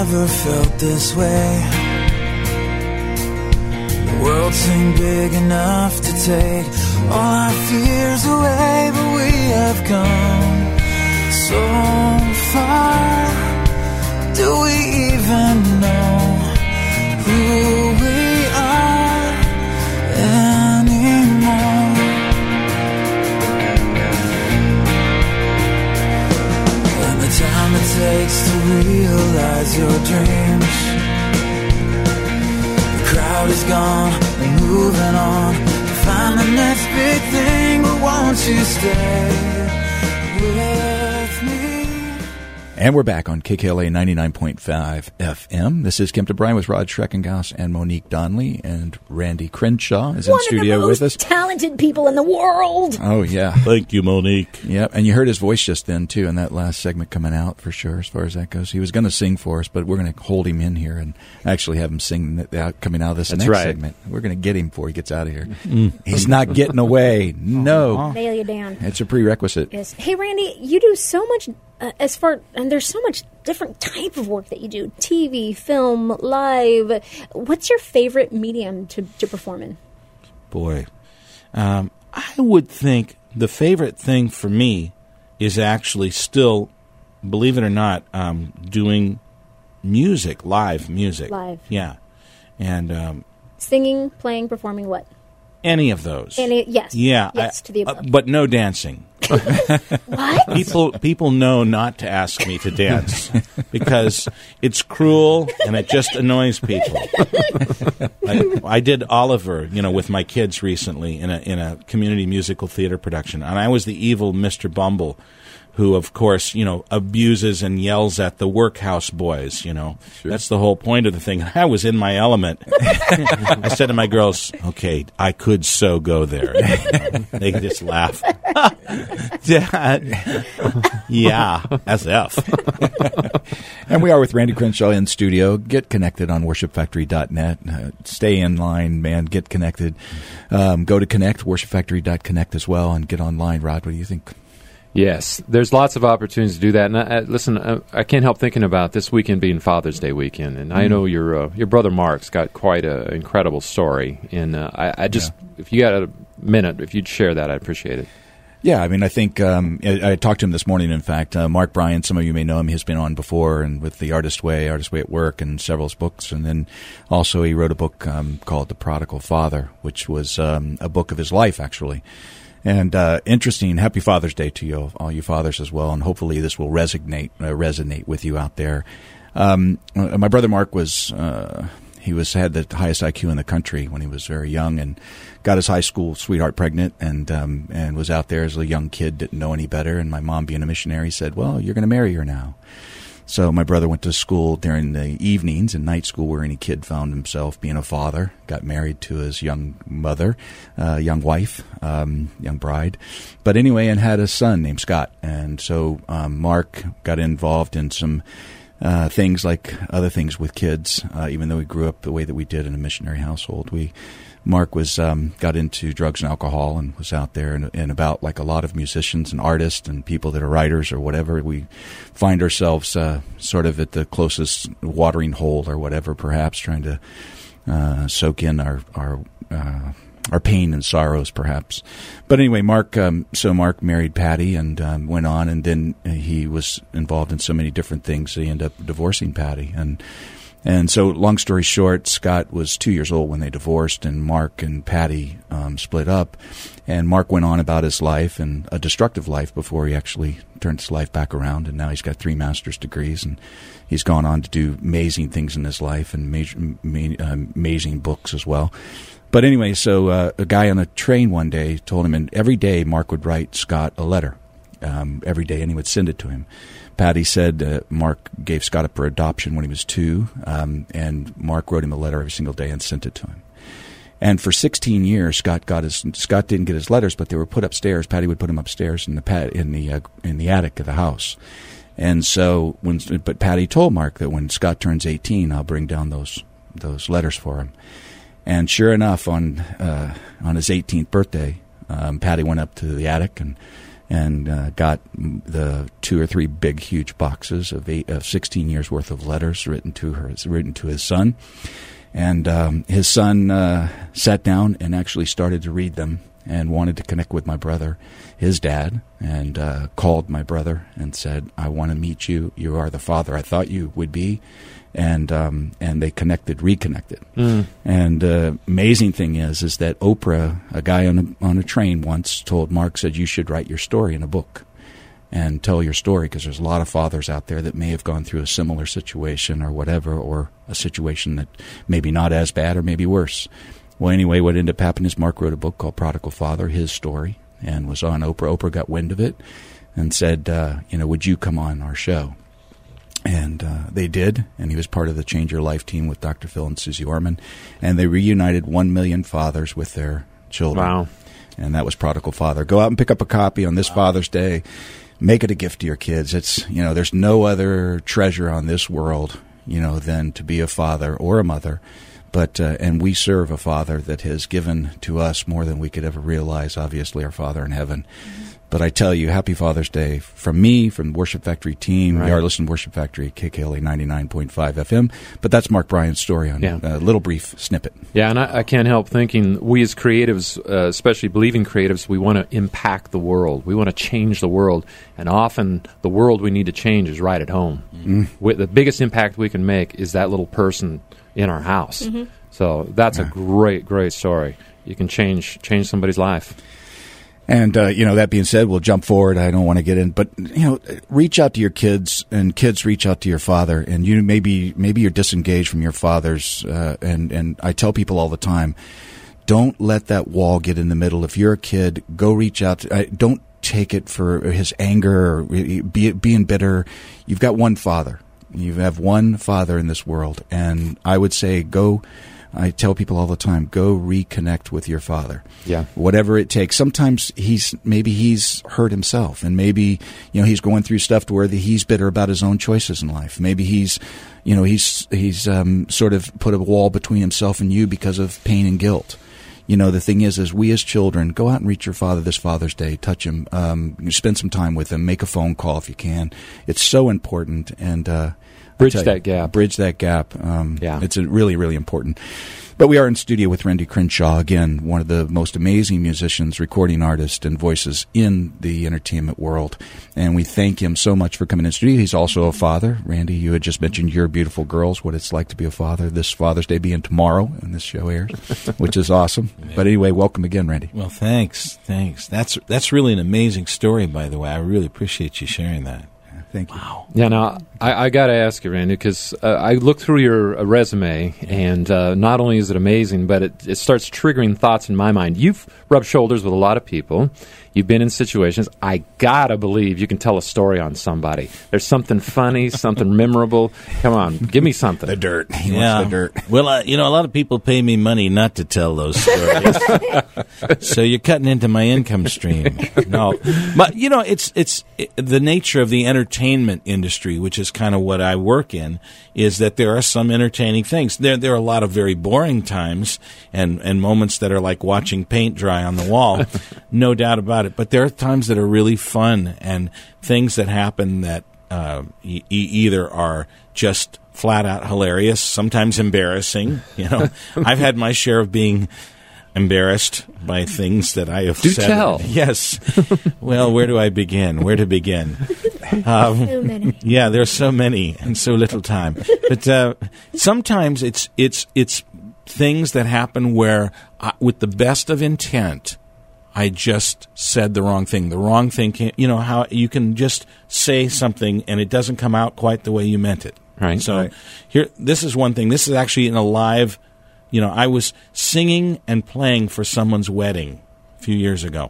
never felt this way. The world seemed big enough to take all our fears away, but we have come so far. Do we even know who we are anymore? And the time it takes to realize your dreams, the crowd is gone and moving on to find the next big thing, but won't you stay with me? And we're back on KKLA 99.5 FM. This is Kim to Brian with Rod Schreckengaus and Monique Donnelly, and Randy Crenshaw is in studio with us. Talented people in the world. Oh, yeah. Thank you, Monique. Yep, and you heard his voice just then, too, in that last segment coming out, for sure, as far as that goes. He was going to sing for us, but we're going to hold him in here and actually have him sing coming out of this next segment. We're going to get him before he gets out of here. He's not getting away. No. Nail you down. It's a prerequisite. Yes. Hey, Randy, you do so much and there's so much different type of work that you do. TV, film, live. What's your favorite medium to perform in? Boy, I would think the favorite thing for me is actually still, believe it or not, doing music, live music. Live. Yeah. And singing, playing, performing, what? Any of those. Yes. Yeah. Yes, to the above. But no dancing. What? People know not to ask me to dance because it's cruel and it just annoys people. I did Oliver, with my kids recently in a community musical theater production, and I was the evil Mr. Bumble, who, of course, abuses and yells at the workhouse boys, Sure. That's the whole point of the thing. I was in my element. I said to my girls, okay, I could so go there. They could just laugh. Dad. Yeah, as F. And we are with Randy Crenshaw in studio. Get connected on worshipfactory.net. Stay in line, man. Get connected. Go to Connect, worshipfactory.connect as well, and get online. Rod, what do you think? Yes, there's lots of opportunities to do that. And listen, I can't help thinking about this weekend being Father's Day weekend, and I know your brother Mark's got quite an incredible story. And if you got a minute, if you'd share that, I'd appreciate it. Yeah, I think I talked to him this morning, in fact. Mark Bryan, some of you may know him, he's been on before, and with The Artist Way at Work, and several books. And then also he wrote a book called The Prodigal Father, which was a book of his life, actually. And interesting. Happy Father's Day to you, all you fathers as well, and hopefully this will resonate with you out there. My brother Mark was had the highest IQ in the country when he was very young, and got his high school sweetheart pregnant, and was out there as a young kid, didn't know any better. And my mom, being a missionary, said, "Well, you're going to marry her now." So my brother went to school during the evenings and night school where any kid found himself being a father, got married to his young mother, young wife, young bride. But anyway, and had a son named Scott. And so Mark got involved in some things like other things with kids, even though we grew up the way that we did in a missionary household. Mark was got into drugs and alcohol and was out there and about like a lot of musicians and artists and people that are writers or whatever. We find ourselves sort of at the closest watering hole or whatever, perhaps trying to soak in our pain and sorrows, perhaps. But anyway, Mark married Patty and went on, and then he was involved in so many different things that he ended up divorcing Patty. And so, long story short, Scott was 2 years old when they divorced, and Mark and Patty split up. And Mark went on about his life, and a destructive life, before he actually turned his life back around. And now he's got 3 master's degrees, and he's gone on to do amazing things in his life and amazing books as well. But anyway, so a guy on a train one day told him, and every day Mark would write Scott a letter, every day, and he would send it to him. Patty said Mark gave Scott up for adoption when he was 2, and Mark wrote him a letter every single day and sent it to him. And for 16 years, Scott didn't get his letters, but they were put upstairs. Patty would put them upstairs in the attic of the house. And so, but Patty told Mark that when Scott turns 18, I'll bring down those letters for him. And sure enough, on his 18th birthday, Patty went up to the attic and and got the 2 or 3 big, huge boxes of 16 years worth of letters written to his son. And his son sat down and actually started to read them and wanted to connect with my brother, his dad, and called my brother and said, "I want to meet you. You are the father I thought you would be." And they reconnected. And amazing thing is that Oprah, a guy on a train once told Mark, said, "You should write your story in a book and tell your story, because there's a lot of fathers out there that may have gone through a similar situation or whatever, or a situation that maybe not as bad or maybe worse." Well, anyway, what ended up happening is Mark wrote a book called Prodigal Father, his story, and was on Oprah. Oprah got wind of it and said, "Would you come on our show?" And they did, and he was part of the Change Your Life team with Dr. Phil and Susie Orman, and they reunited 1 million fathers with their children. Wow. And that was Prodigal Father. Go out and pick up a copy on this Father's Day. Make it a gift to your kids. It's, there's no other treasure on this world, than to be a father or a mother. But and we serve a Father that has given to us more than we could ever realize, obviously, our Father in heaven. But I tell you, happy Father's Day from me, from the Worship Factory team. Right. We are listening to Worship Factory, KKLA 99.5 FM. But that's Mark Bryan's story on a little brief snippet. Yeah, and I can't help thinking, we as creatives, especially believing creatives, we want to impact the world. We want to change the world. And often the world we need to change is right at home. The biggest impact we can make is that little person in our house. So that's a great, great story. You can change somebody's life. And, that being said, we'll jump forward. I don't want to get in. But, reach out to your kids, and kids reach out to your father. And maybe you're disengaged from your fathers. And I tell people all the time, don't let that wall get in the middle. If you're a kid, go reach out. Don't take it for his anger or being bitter. You've got one father. You have one father in this world. And I would say I tell people all the time, go reconnect with your father. Yeah. Whatever it takes. Sometimes he's hurt himself, and maybe, he's going through stuff to where he's bitter about his own choices in life. Maybe he's sort of put a wall between himself and you because of pain and guilt. The thing is we as children, go out and reach your father this Father's Day, touch him, spend some time with him, make a phone call if you can. It's so important, and Bridge that gap. It's really, really important. But we are in studio with Randy Crenshaw, again, one of the most amazing musicians, recording artists, and voices in the entertainment world. And we thank him so much for coming in studio. He's also a father. Randy, you had just mentioned your beautiful girls, what it's like to be a father. This Father's Day being tomorrow, when this show airs, which is awesome. But anyway, welcome again, Randy. Well, thanks. That's really an amazing story, by the way. I really appreciate you sharing that. Thank you. Wow. Yeah, now, I got to ask you, Randy, because I looked through your resume, and not only is it amazing, but it starts triggering thoughts in my mind. You've rubbed shoulders with a lot of people. You've been in situations. I got to believe you can tell a story on somebody. There's something funny, something memorable. Come on, give me something. The dirt. He wants the dirt. Well, a lot of people pay me money not to tell those stories. So you're cutting into my income stream. No. But, it's the nature of the entertainment industry, which is kind of what I work in, is that there are some entertaining things. There are a lot of very boring times and moments that are like watching paint dry on the wall. No doubt about it. But there are times that are really fun, and things that happen that either are just flat out hilarious, sometimes embarrassing. I've had my share of being embarrassed by things that I have said. Do tell. Yes. Well, where do I begin? Where to begin? So many. Yeah, there's so many and so little time. But sometimes it's things that happen where, with the best of intent, I just said the wrong thing. The wrong thing can't, how you can just say something and it doesn't come out quite the way you meant it. Right. So here, this is one thing. This is actually in a live, I was singing and playing for someone's wedding a few years ago.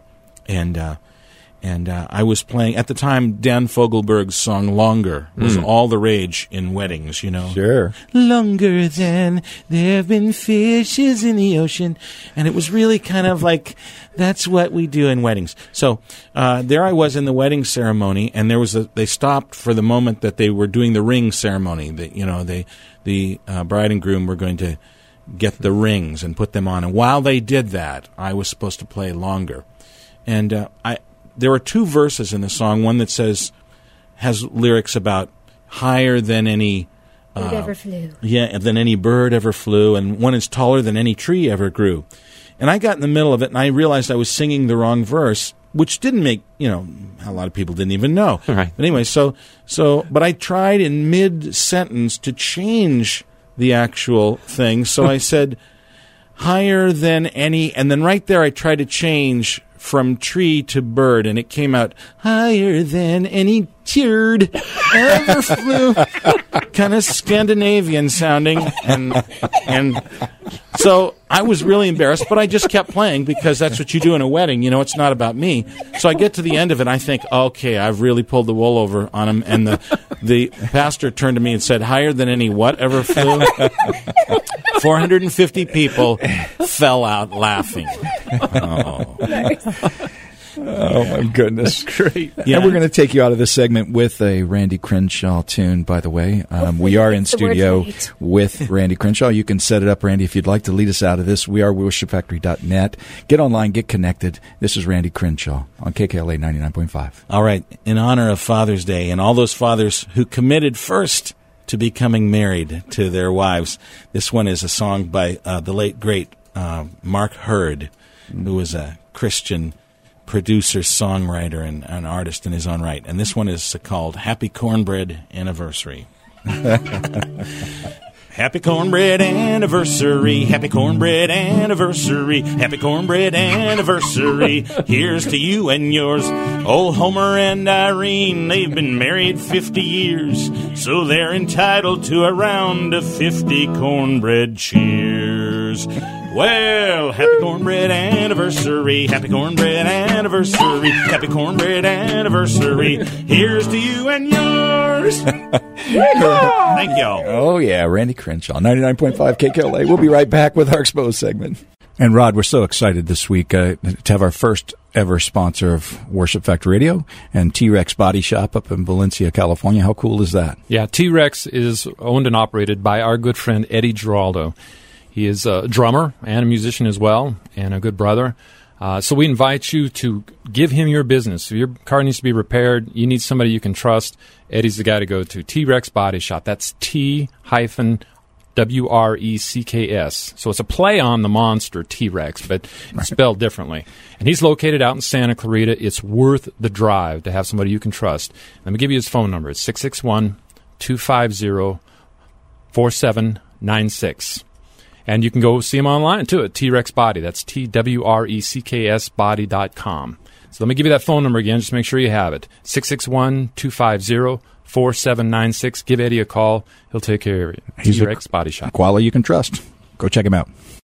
And I was playing, at the time, Dan Fogelberg's song Longer was all the rage in weddings, Sure. Longer than there have been fishes in the ocean. And it was really kind of like, that's what we do in weddings. So there I was in the wedding ceremony, and they stopped for the moment that they were doing the ring ceremony. The bride and groom were going to get the rings and put them on. And while they did that, I was supposed to play Longer. And there are two verses in the song. One that has lyrics about higher than any bird ever flew. Yeah, than any bird ever flew, and one is taller than any tree ever grew. And I got in the middle of it, and I realized I was singing the wrong verse, which didn't make, a lot of people didn't even know. Right. But anyway, but I tried in mid-sentence to change the actual thing. So I said, higher than any, and then right there I tried to change from tree to bird, and it came out higher than any turd ever flew. Kind of Scandinavian sounding, and so I was really embarrassed, but I just kept playing because that's what you do in a wedding. It's not about me. So I get to the end of it, and I think, okay, I've really pulled the wool over on him, and the pastor turned to me and said, higher than any what ever flew? 450 people fell out laughing. Oh. Oh, my goodness. Great. Yeah. And we're going to take you out of this segment with a Randy Crenshaw tune, by the way. We are in studio with Randy Crenshaw. You can set it up, Randy, if you'd like to lead us out of this. We are worshipfactory.net. Get online, get connected. This is Randy Crenshaw on KKLA 99.5. All right. In honor of Father's Day and all those fathers who committed first to becoming married to their wives, this one is a song by the late, great Mark Hurd, who was a Christian producer, songwriter, and an artist in his own right. And this one is called Happy Cornbread Anniversary. Happy cornbread anniversary, happy cornbread anniversary, happy cornbread anniversary. Here's to you and yours. Old Homer and Irene, they've been married 50 years, so they're entitled to a round of 50 cornbread cheers. Well, happy cornbread anniversary, happy cornbread anniversary, happy cornbread anniversary. Here's to you and yours. Thank y'all. Oh, yeah, Randy Crenshaw, 99.5 KKLA. We'll be right back with our Exposed segment. And, Rod, we're so excited this week to have our first ever sponsor of Worship Factory Radio and T-Rex Body Shop up in Valencia, California. How cool is that? Yeah, T-Rex is owned and operated by our good friend Eddie Giraldo. He is a drummer and a musician as well, and a good brother. So we invite you to give him your business. If your car needs to be repaired, you need somebody you can trust, Eddie's the guy to go to. T-Rex Body Shop. That's T-WRECKS. So it's a play on the monster T-Rex, but it's spelled differently. And he's located out in Santa Clarita. It's worth the drive to have somebody you can trust. Let me give you his phone number. It's 661-250-4796. And you can go see him online, too, at T-Rex Body. That's TWRECKS body.com. So let me give you that phone number again. Just make sure you have it. 661-250-4796. Give Eddie a call. He'll take care of you. T-Rex Body Shop. Quality you can trust. Go check him out.